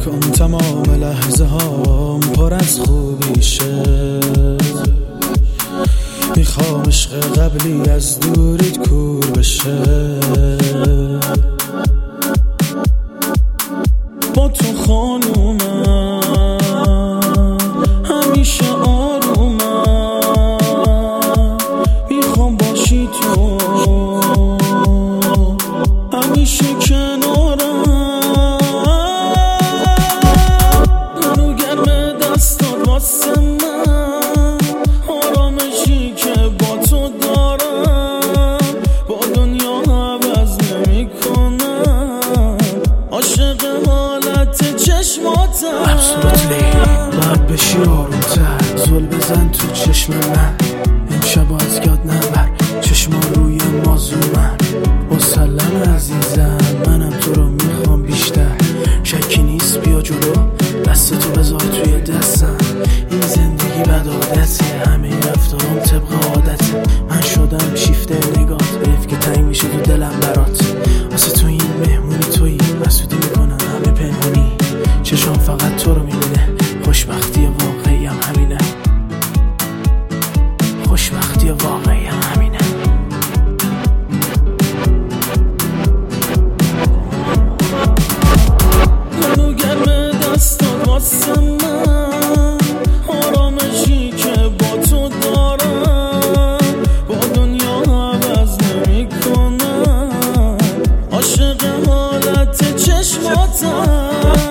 کن تمام لحظه هام پر از خوبی شه. میخوام عشق قبلی از دوریت کور بشه. با تو خانومم همیشه آرومم. میخوام باشی تو همیشه کنارم. منو گرم دستات واسه من، آرامشی که با تو دارم با دنیا عوض نمی کنم. عاشق حالت چشماتم. Absolutely باید بشی آرومتر، زل بزن تو چشم من. امشب از یاد نبر چشما روی مازومن. مسلم عزیزم منم تو رو میخوام بیشتر. شکی نیست بیا جلو دستتو بذار توی دستم. این زندگی بد عادته، همه رفتارم طبق عادته. من شدم شیفته نگات، حیف که تنگ میشه تو دلم برات. واسه تو این مهمونی تویی، مسئولی میکنم همه پنهونی. چشم فقط تو رو میبینه، خوشبختی واقعی هم همینه. خوشبختی واقعی هم همینه. منو گرم دستات واسه من، آرامشی که با تو دارم با دنیا عوض نمی کنم. عاشق حالت چشماتم.